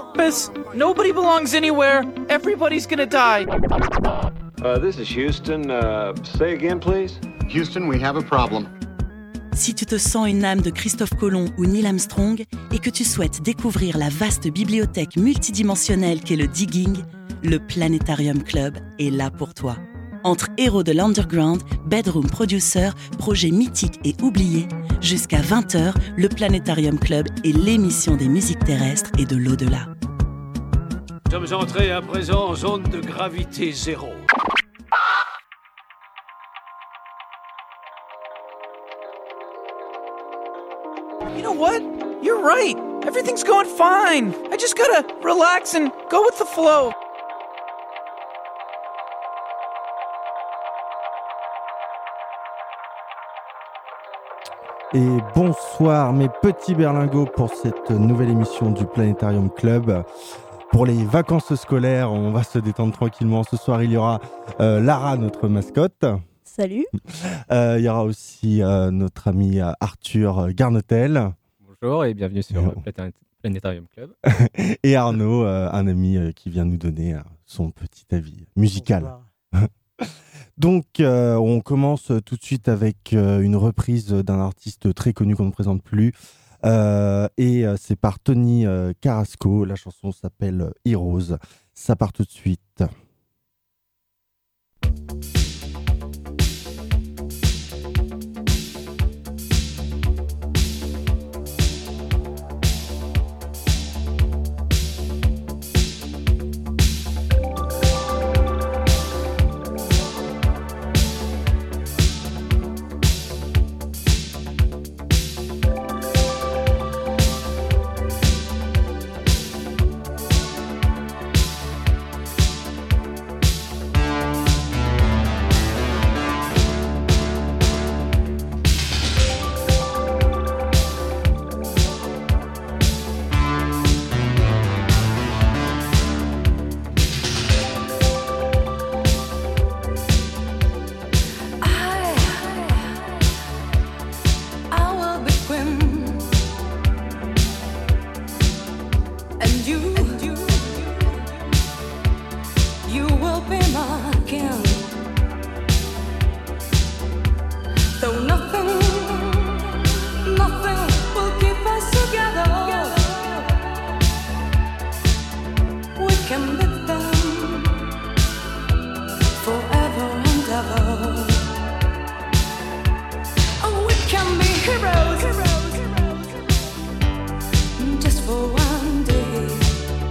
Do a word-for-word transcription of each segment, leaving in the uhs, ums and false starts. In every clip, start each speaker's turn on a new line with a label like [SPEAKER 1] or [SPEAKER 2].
[SPEAKER 1] campus. Nobody belongs anywhere. Everybody's gonna die.
[SPEAKER 2] Uh, this is Houston. Uh, say again, please.
[SPEAKER 3] Houston, we have a problem.
[SPEAKER 4] Si tu te sens une âme de Christophe Colomb ou Neil Armstrong et que tu souhaites découvrir la vaste bibliothèque multidimensionnelle qu'est le Digging, le Planétarium Club est là pour toi. Entre héros de l'underground, bedroom producer, projets mythiques et oubliés, jusqu'à vingt heures, le Planétarium Club est l'émission des musiques terrestres et de l'au-delà.
[SPEAKER 5] Nous sommes entrés à présent en zone de gravité zéro.
[SPEAKER 1] You know what? You're right. Everything's going fine. I just gotta relax and go with the flow.
[SPEAKER 6] Et bonsoir mes petits berlingots pour cette nouvelle émission du Planétarium Club. Pour les vacances scolaires, on va se détendre tranquillement. Ce soir, il y aura euh, Lara, notre mascotte.
[SPEAKER 7] Salut.
[SPEAKER 6] Euh, il y aura aussi euh, notre ami euh, Arthur Garnotel.
[SPEAKER 8] Bonjour et bienvenue sur euh, Planétarium Club.
[SPEAKER 6] Et Arnaud, euh, un ami euh, qui vient nous donner euh, son petit avis musical. Donc, euh, on commence tout de suite avec euh, une reprise d'un artiste très connu qu'on ne présente plus. Euh, et euh, c'est par Tony euh, Carrasco. La chanson s'appelle Heroes. Ça part tout de suite.
[SPEAKER 9] Just for one day.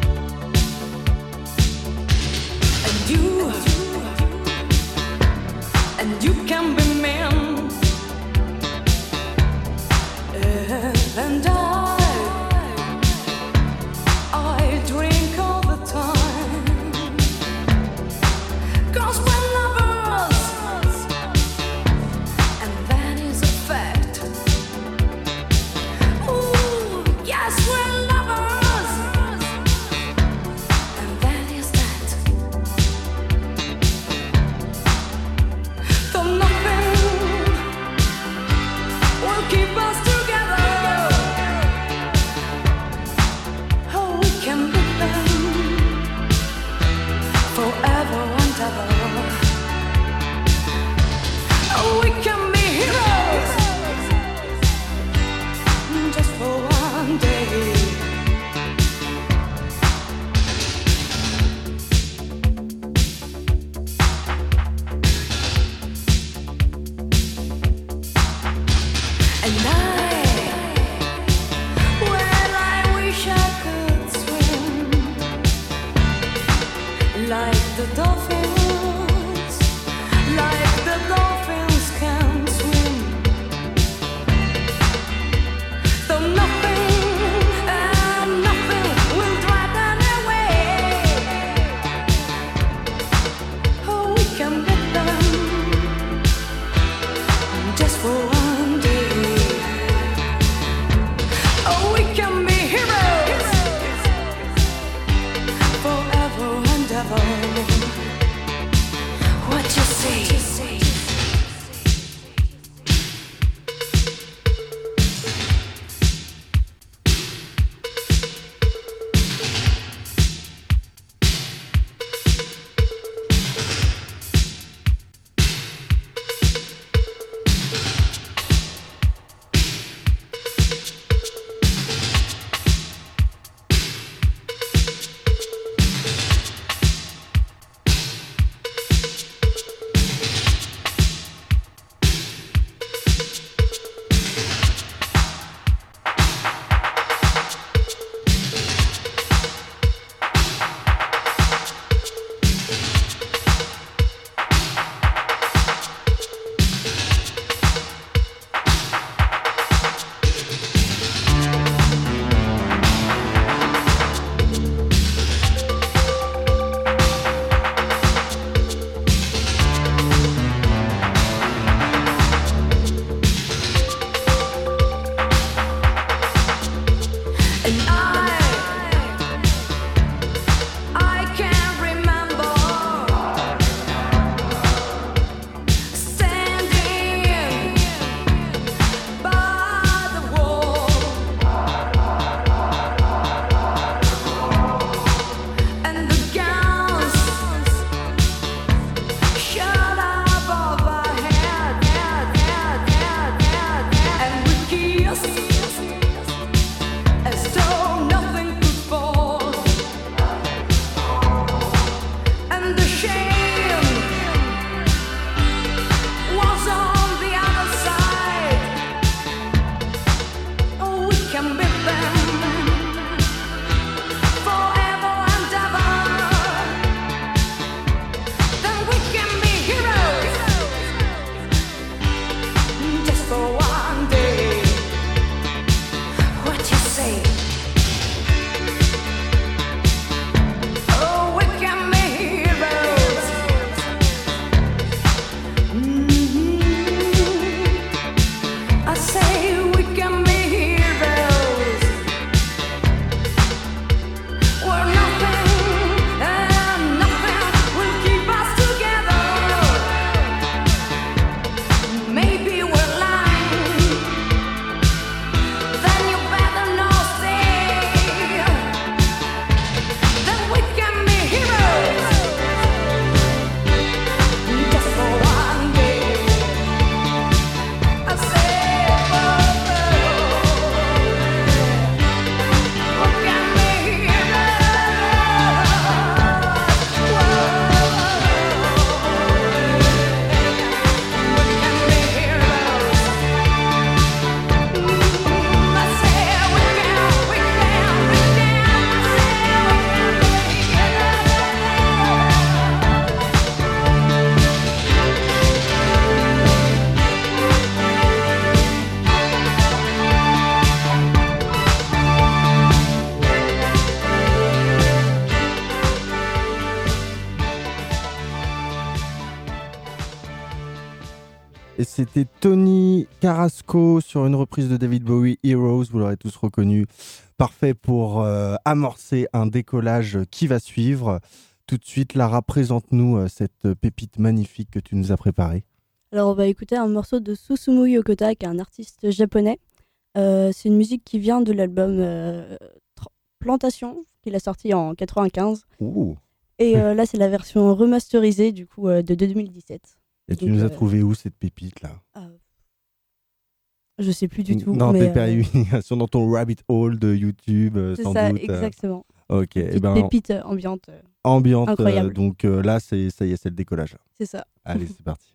[SPEAKER 6] Et c'était Tony Carrasco sur une reprise de David Bowie, Heroes, vous l'aurez tous reconnu. Parfait pour euh, amorcer un décollage qui va suivre. Tout de suite, Lara, présente-nous euh, cette pépite magnifique que tu nous as préparée.
[SPEAKER 7] Alors on va écouter un morceau de Susumu Yokota, qui est un artiste japonais. Euh, c'est une musique qui vient de l'album euh, Plantation, qu'il a sorti en quatre-vingt-quinze.
[SPEAKER 6] Ouh.
[SPEAKER 7] Et euh, là, c'est la version remasterisée du coup euh, de deux mille dix-sept.
[SPEAKER 6] Et tu
[SPEAKER 7] Donc,
[SPEAKER 6] nous as
[SPEAKER 7] euh,
[SPEAKER 6] trouvé où cette pépite là?
[SPEAKER 7] euh, Je sais plus du tout.
[SPEAKER 6] Dans
[SPEAKER 7] mais,
[SPEAKER 6] tes
[SPEAKER 7] euh,
[SPEAKER 6] pérégrinations, dans ton rabbit hole de YouTube, euh,
[SPEAKER 7] c'est
[SPEAKER 6] sans
[SPEAKER 7] ça,
[SPEAKER 6] doute. euh.
[SPEAKER 7] exactement.
[SPEAKER 6] Ok,
[SPEAKER 7] Une
[SPEAKER 6] et
[SPEAKER 7] petite
[SPEAKER 6] ben
[SPEAKER 7] pépite euh, ambiante, euh,
[SPEAKER 6] ambiante. euh,
[SPEAKER 7] incroyable.
[SPEAKER 6] donc euh, là, c'est ça y est, c'est le décollage.
[SPEAKER 7] c'est ça.
[SPEAKER 6] Allez, c'est parti.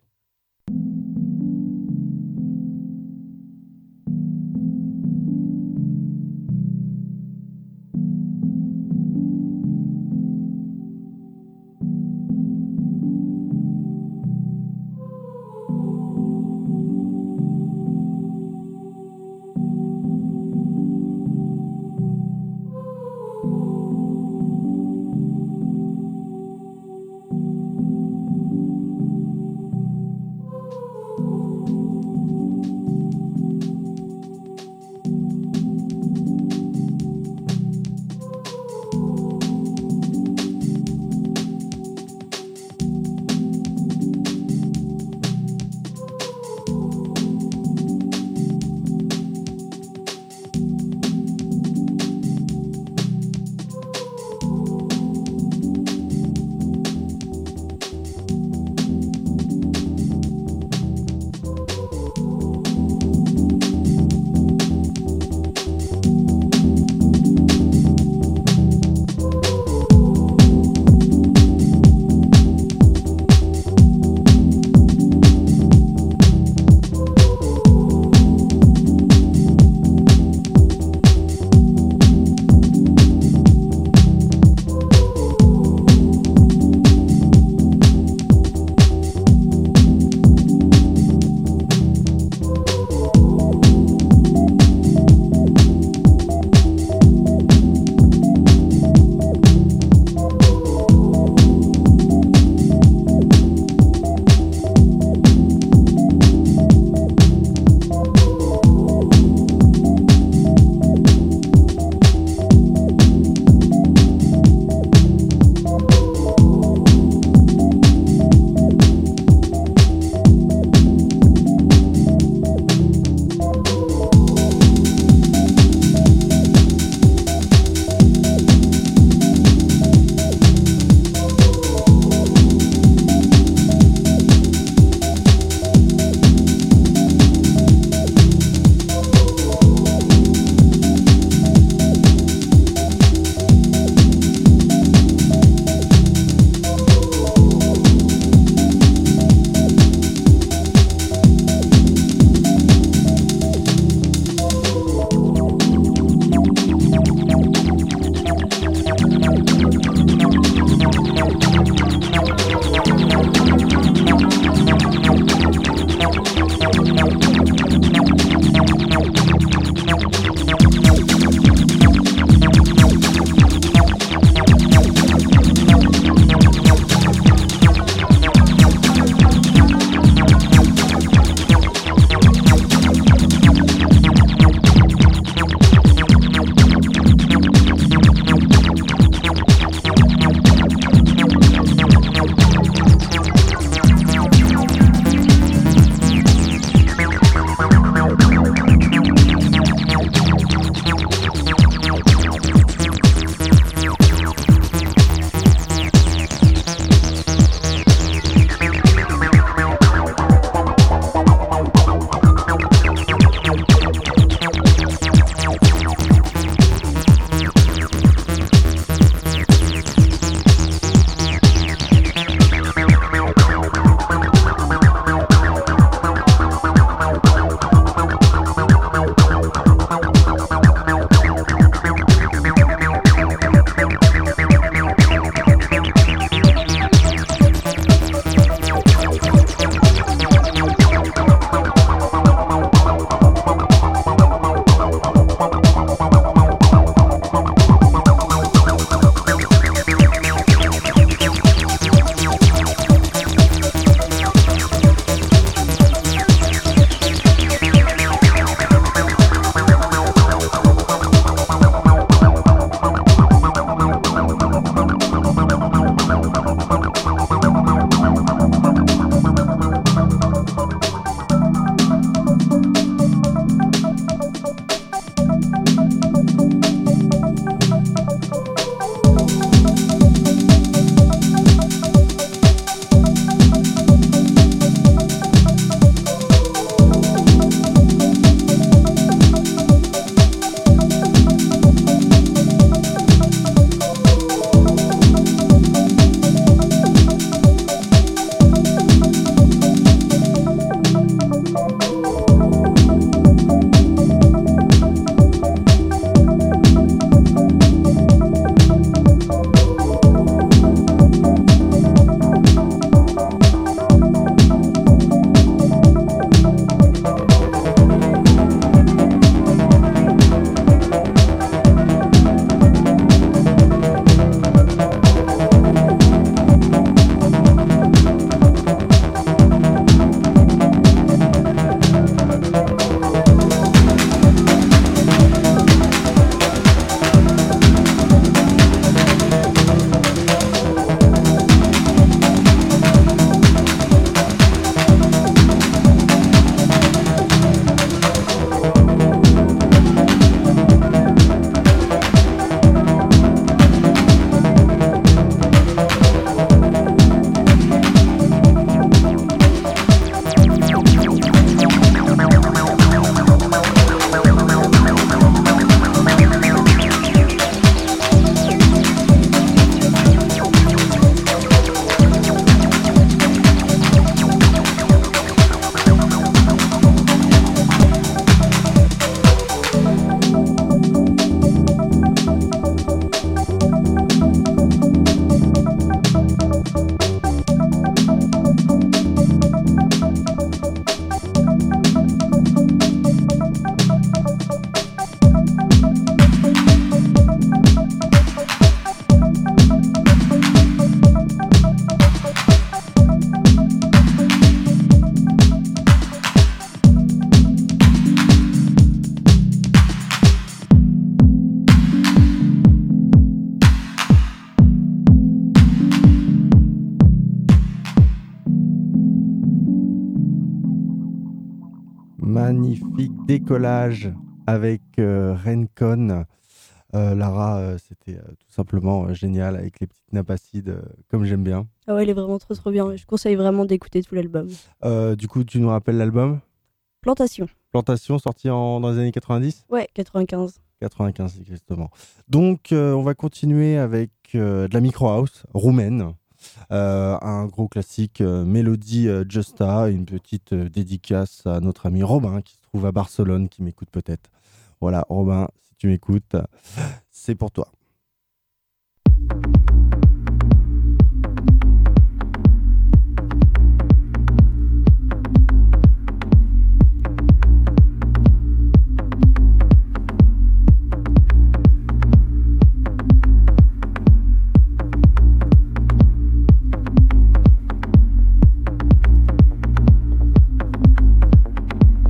[SPEAKER 6] magnifique décollage avec euh, Rencon. Euh, Lara, euh, c'était euh, tout simplement euh, génial avec les petites nappes acides, euh, comme j'aime bien.
[SPEAKER 7] Ah ouais, il est vraiment trop trop bien. Je conseille vraiment d'écouter tout l'album.
[SPEAKER 6] Euh, du coup, tu nous rappelles l'album ?
[SPEAKER 7] Plantation.
[SPEAKER 6] Plantation, sorti en, dans les années quatre-vingt-dix ?
[SPEAKER 7] Ouais, quatre-vingt-quinze.
[SPEAKER 6] quatre-vingt-quinze, exactement. Donc, euh, on va continuer avec euh, de la micro house roumaine. Euh, un gros classique, euh, Mélodie euh, Justa, une petite euh, dédicace à notre ami Robin qui se trouve à Barcelone, qui m'écoute peut-être. Voilà, Robin, si tu m'écoutes, c'est pour toi.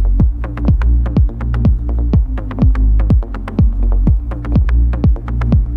[SPEAKER 9] Thank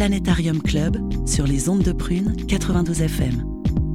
[SPEAKER 4] Planétarium Club sur les ondes de Prune quatre-vingt-douze F M.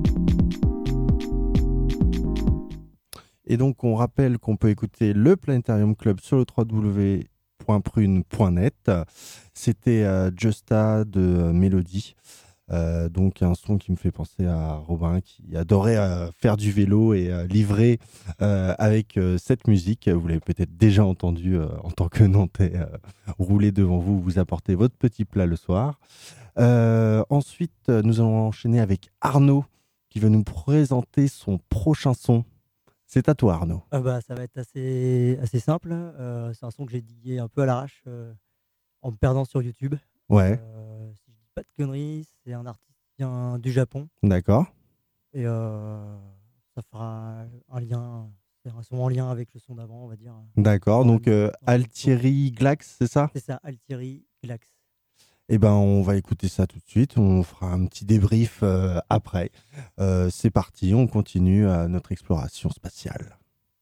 [SPEAKER 6] Et donc, on rappelle qu'on peut écouter le Planétarium Club sur le w w w point prune point net. C'était euh, Justa de euh, Mélodie. Euh, donc, un son qui me fait penser à Robin qui adorait euh, faire du vélo et euh, livrer euh, avec euh, cette musique. Vous l'avez peut-être déjà entendu euh, en tant que Nantais euh, rouler devant vous, vous apporter votre petit plat le soir. Euh, ensuite, nous allons enchaîner avec Arnaud qui va nous présenter son prochain son. C'est à toi, Arnaud.
[SPEAKER 9] Ah bah, ça va être assez, assez simple. Euh, c'est un son que j'ai digué un peu à l'arrache euh, en me perdant sur YouTube.
[SPEAKER 6] Ouais.
[SPEAKER 9] Euh, si je dis pas de conneries, c'est un artiste qui vient du Japon.
[SPEAKER 6] D'accord.
[SPEAKER 9] Et euh, ça fera un lien, c'est un son en lien avec le son d'avant, on va dire.
[SPEAKER 6] D'accord.
[SPEAKER 9] Dans
[SPEAKER 6] Donc,
[SPEAKER 9] le-
[SPEAKER 6] euh,
[SPEAKER 9] dans le-
[SPEAKER 6] Altieri Glax, c'est ça?
[SPEAKER 9] C'est ça, Altieri Glax.
[SPEAKER 6] Eh ben, on va écouter ça tout de suite. On fera un petit débrief euh, après. Euh, c'est parti, on continue euh, notre exploration spatiale.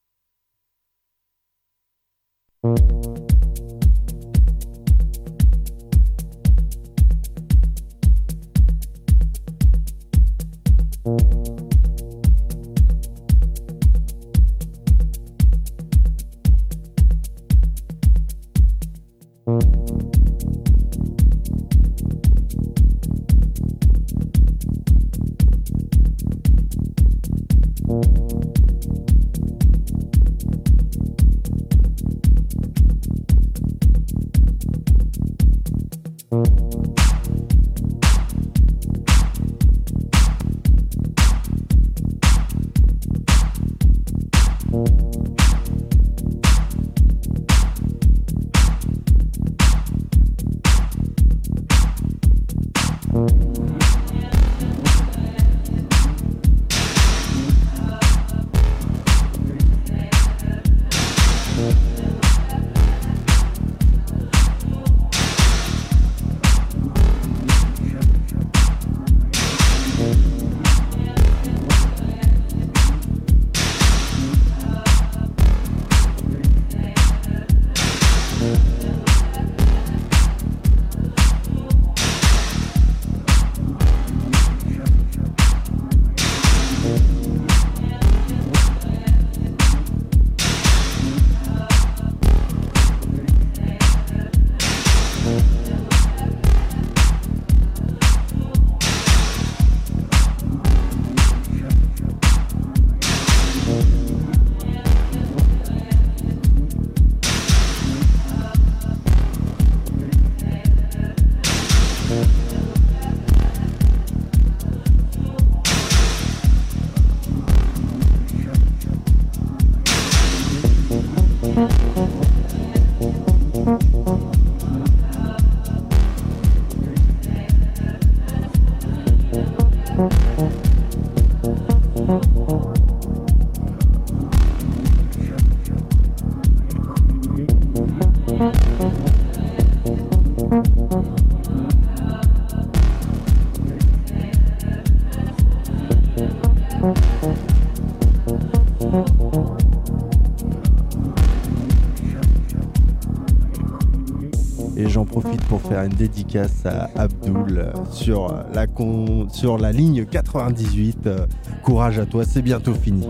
[SPEAKER 6] Et j'en profite pour faire une dédicace à Abdoul euh, sur la, con... sur la ligne quatre-vingt-dix-huit. Euh, courage à toi, c'est bientôt fini.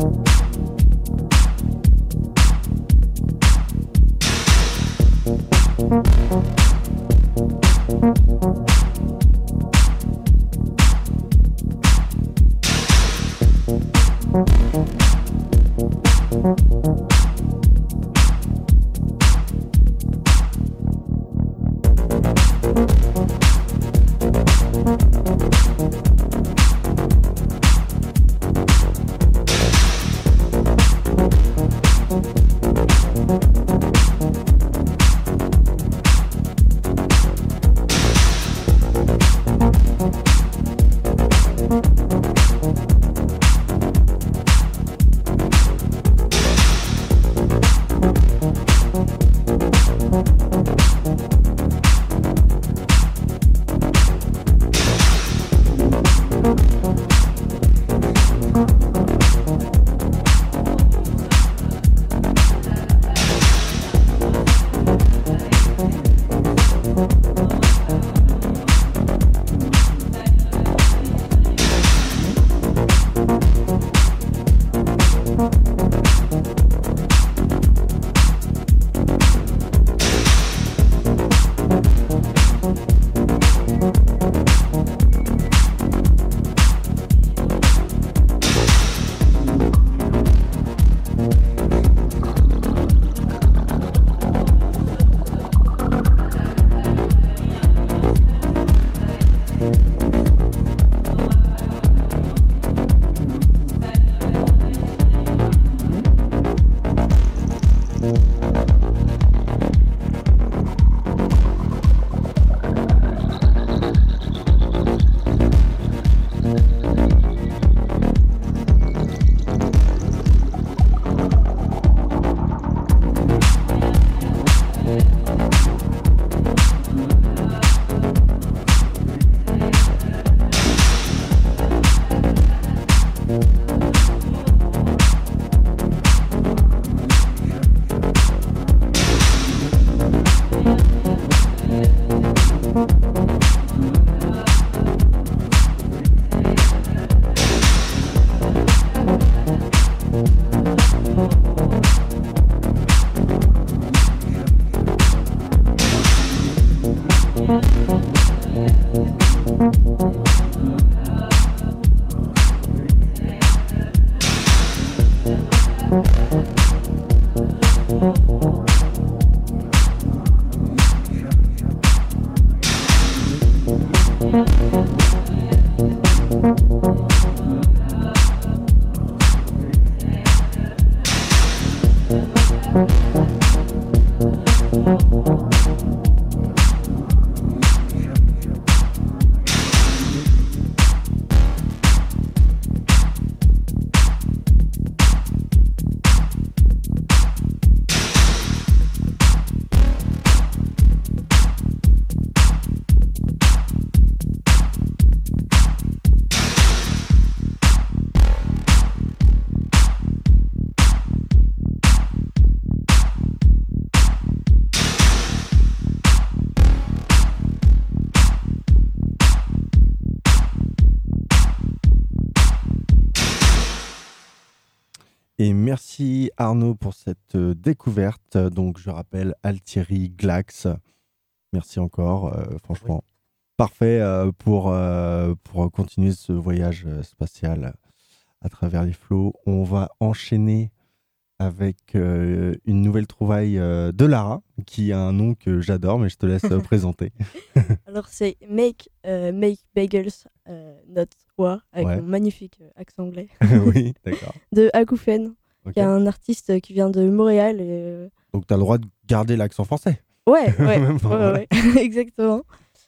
[SPEAKER 6] Et merci Arnaud pour cette euh, découverte. Donc je rappelle Altieri Glax. Merci encore, euh, franchement. Oui. Parfait euh, pour, euh, pour continuer ce voyage spatial à travers les flots. On va enchaîner avec euh, une nouvelle trouvaille euh, de Lara, qui a un nom que j'adore, mais je te laisse présenter.
[SPEAKER 7] Alors c'est Make, euh, Make Bagels euh, Not War, avec ouais. un magnifique euh, accent anglais.
[SPEAKER 6] Oui, d'accord.
[SPEAKER 7] De Akoufen, okay. qui est un artiste qui vient de Montréal. Et, euh...
[SPEAKER 6] Donc tu as le droit de garder l'accent français.
[SPEAKER 7] Ouais, ouais, ouais, ouais, ouais. Exactement.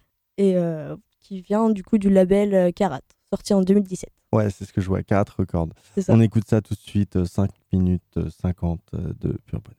[SPEAKER 7] Et euh, qui vient du coup du label Karat, sorti en deux mille dix-sept.
[SPEAKER 6] Ouais, c'est ce que je vois, Karat Records. On écoute ça tout de suite, cinq minutes cinquante de pur bonheur.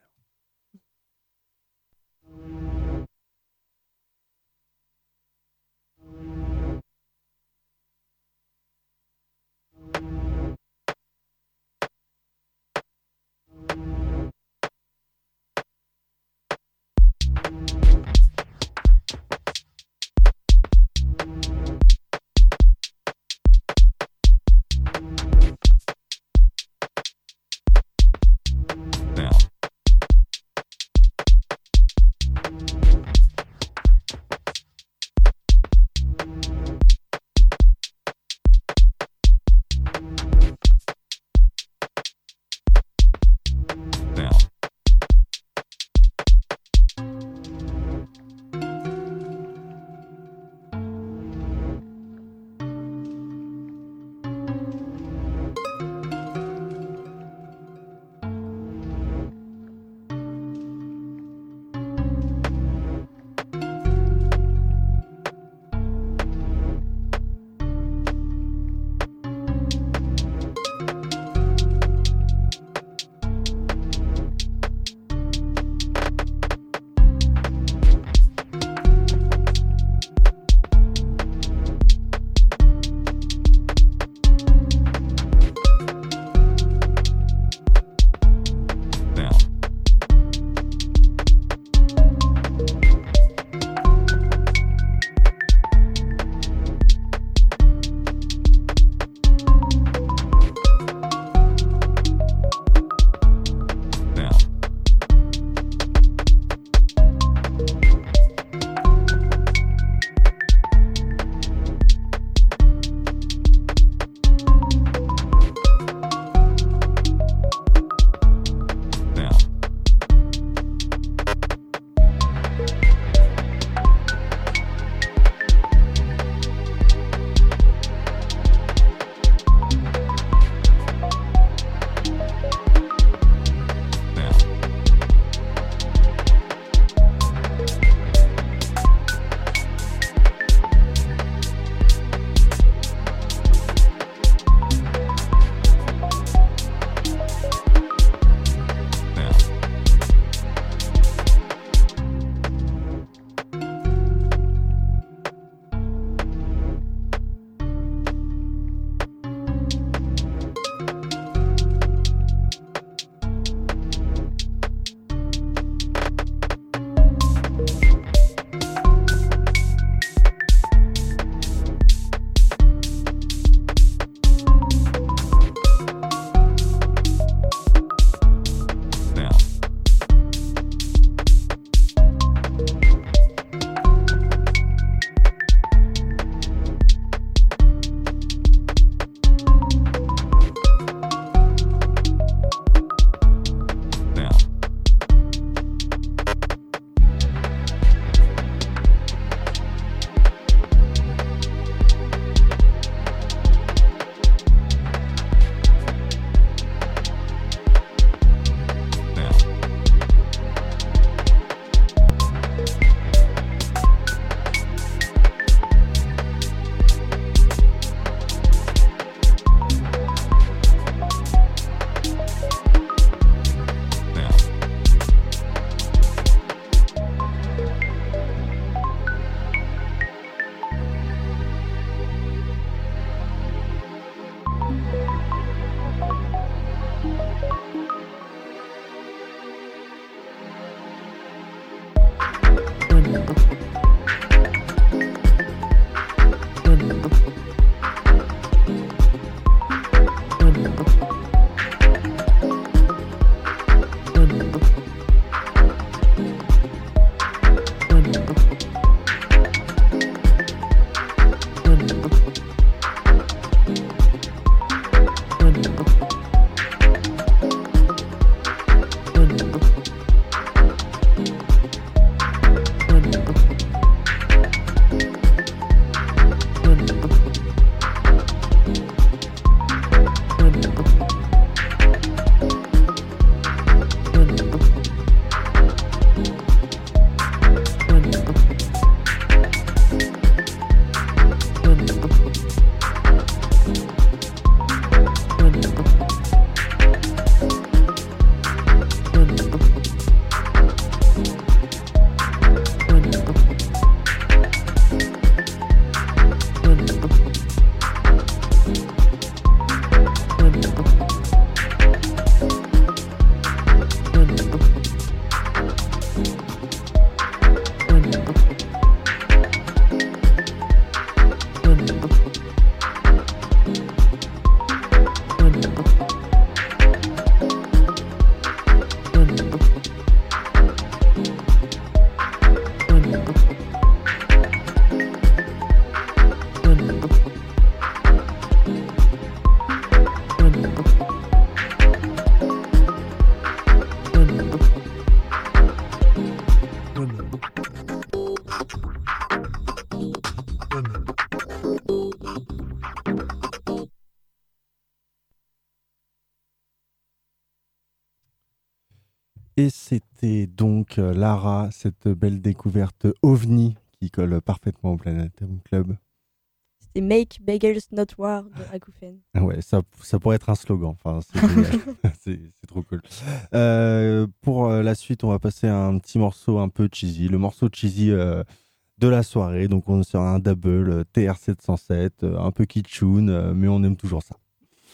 [SPEAKER 6] Et c'était donc euh, Lara, cette belle découverte ovni qui colle parfaitement au Planetarium Club.
[SPEAKER 7] C'était Make Bagels Not War de Acouphène.
[SPEAKER 6] Ah ouais, ça, ça pourrait être un slogan. Enfin, c'est génial. c'est, c'est trop cool. Euh, pour euh, la suite, on va passer à un petit morceau un peu cheesy. Le morceau cheesy euh, de la soirée. Donc, on est sur un double euh, T R sept cent sept, euh, un peu kitschoun, euh, mais on aime toujours ça.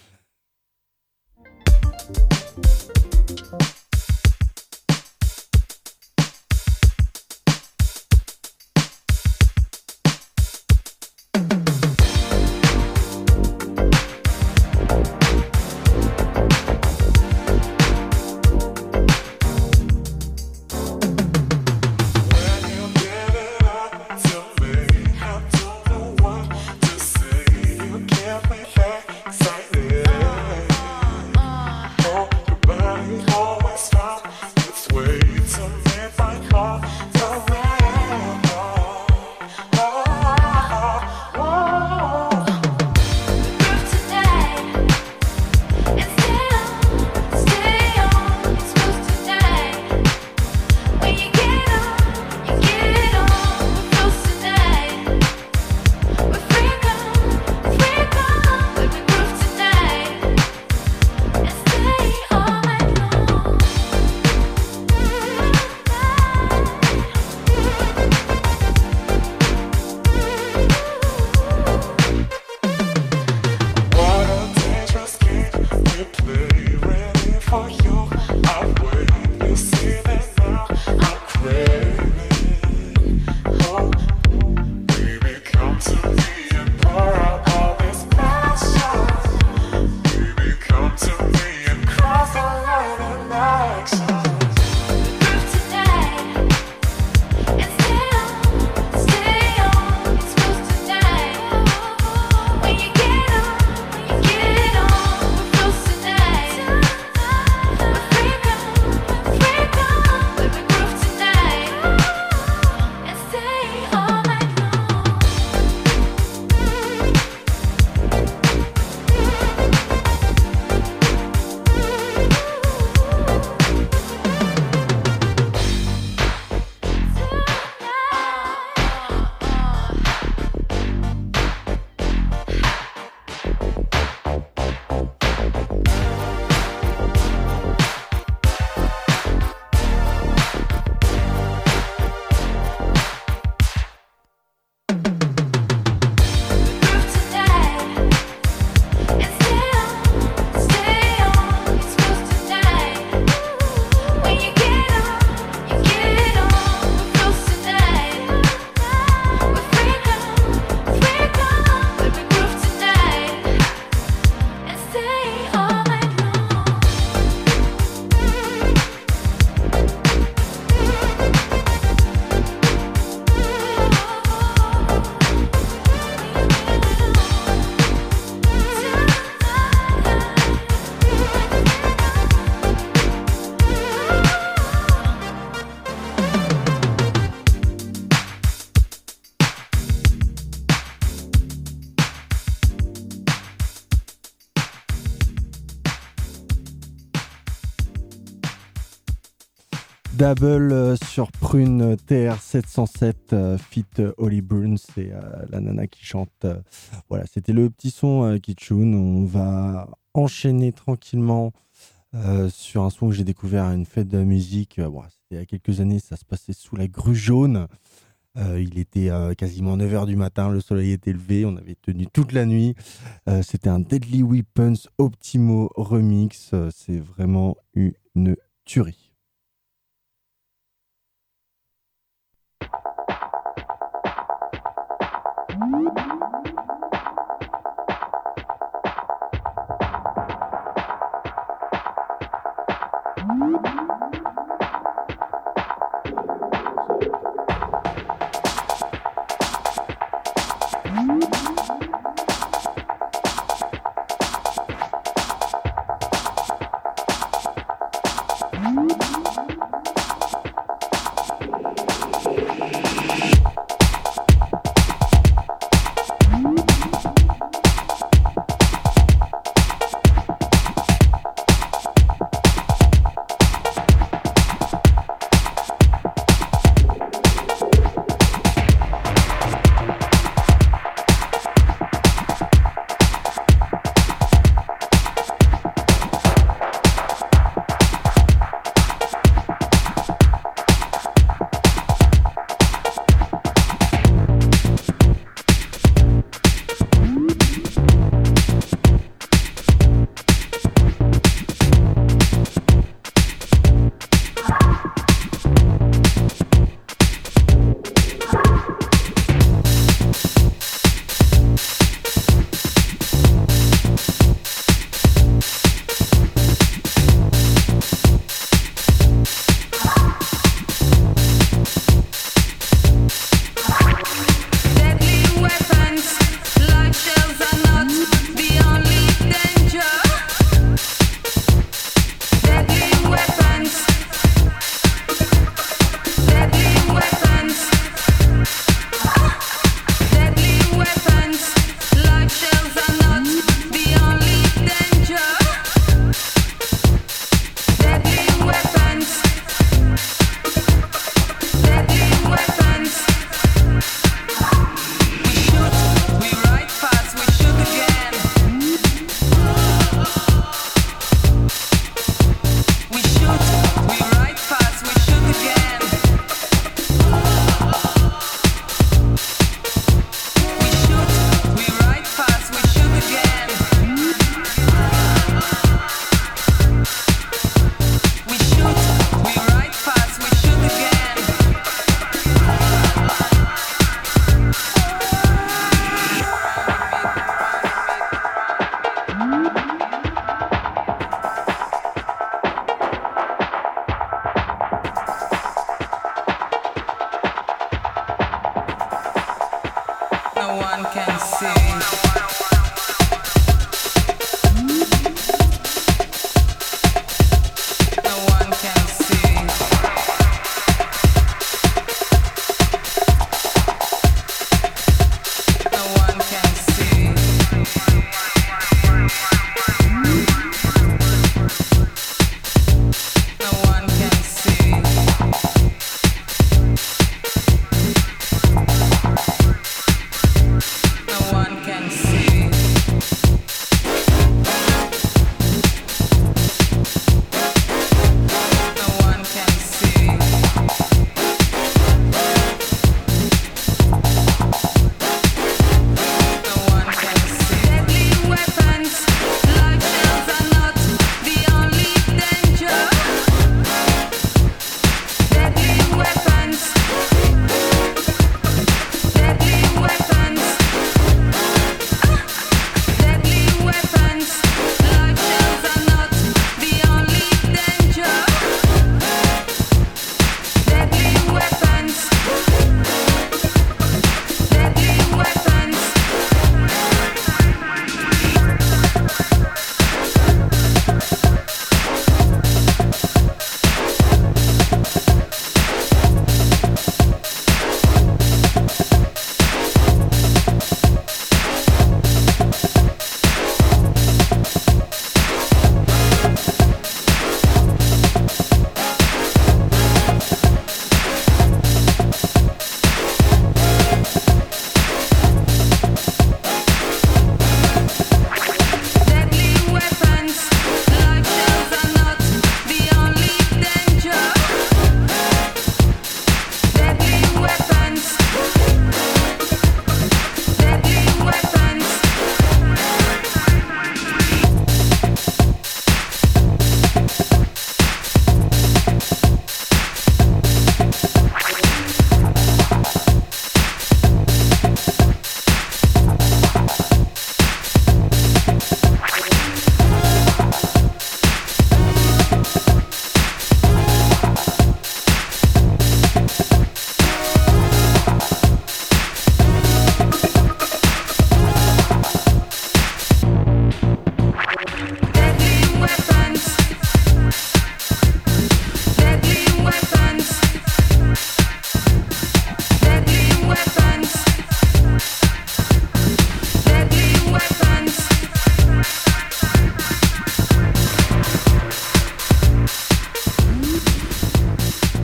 [SPEAKER 6] Double euh, sur Prune T R sept cent sept euh, fit euh, Holly Burns, c'est euh, la nana qui chante. Euh, voilà, c'était le petit son euh, kitschoun. On va enchaîner tranquillement euh, sur un son que j'ai découvert à une fête de la musique. Euh, bon, c'était il y a quelques années, ça se passait sous la grue jaune. Euh, il était euh, quasiment neuf heures du matin, le soleil était levé, on avait tenu toute la nuit. Euh, c'était un Deadly Weapons Optimo remix. Euh, c'est vraiment une tuerie.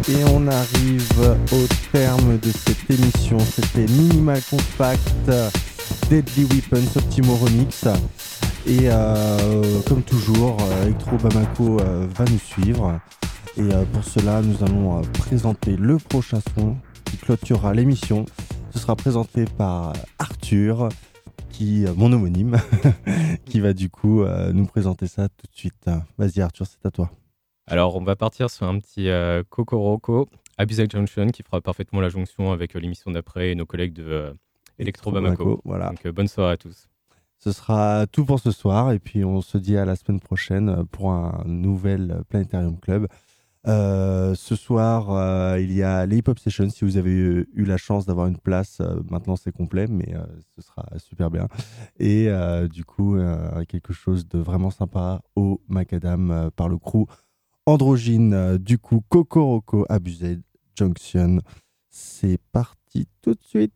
[SPEAKER 6] Et on arrive au terme de cette émission. C'était Minimal Compact, Deadly Weapons, Optimo Remix. Et euh, comme toujours, Electro Bamako euh, va nous suivre. Et euh, pour cela, nous allons euh, présenter le prochain son qui clôturera l'émission. Ce sera présenté par Arthur, qui, euh, mon homonyme, qui va du coup euh, nous présenter ça tout de suite. Vas-y Arthur, c'est à toi.
[SPEAKER 8] Alors, on va partir sur un petit euh, Kokoroko, Abused Junction, qui fera parfaitement la jonction avec euh, l'émission d'après et nos collègues de euh, Electro Bamako.
[SPEAKER 6] Voilà.
[SPEAKER 8] Donc, euh, bonne soirée à tous.
[SPEAKER 6] Ce sera tout pour ce soir et puis on se dit à la semaine prochaine pour un nouvel Planétarium Club. Euh, ce soir, euh, il y a les Hip Hop Sessions. Si vous avez eu, eu la chance d'avoir une place, euh, maintenant c'est complet, mais euh, ce sera super bien. Et euh, du coup, euh, quelque chose de vraiment sympa au Macadam euh, par le crew Androgyne. Euh, du coup, Kokoroko Abused Junction. C'est parti tout de suite.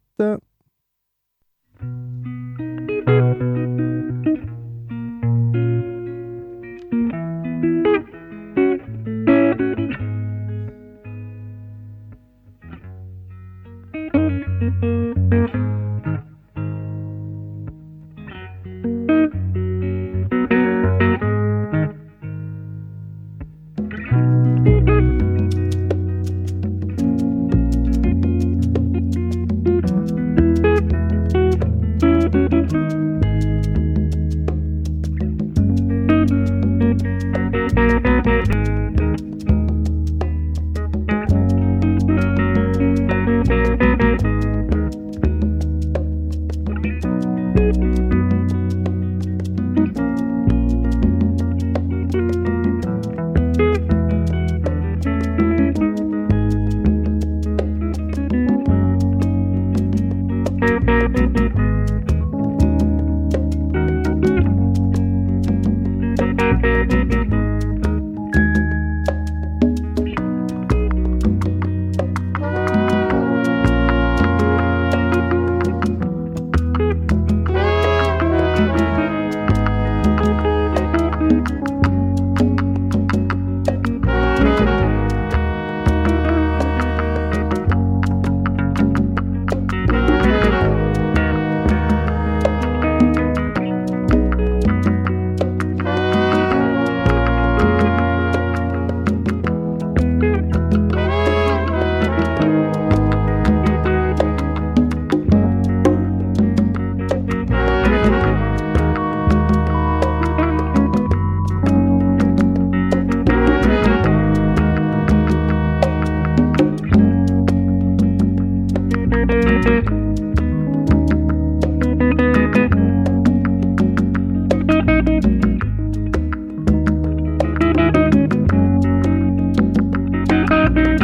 [SPEAKER 10] Thank you.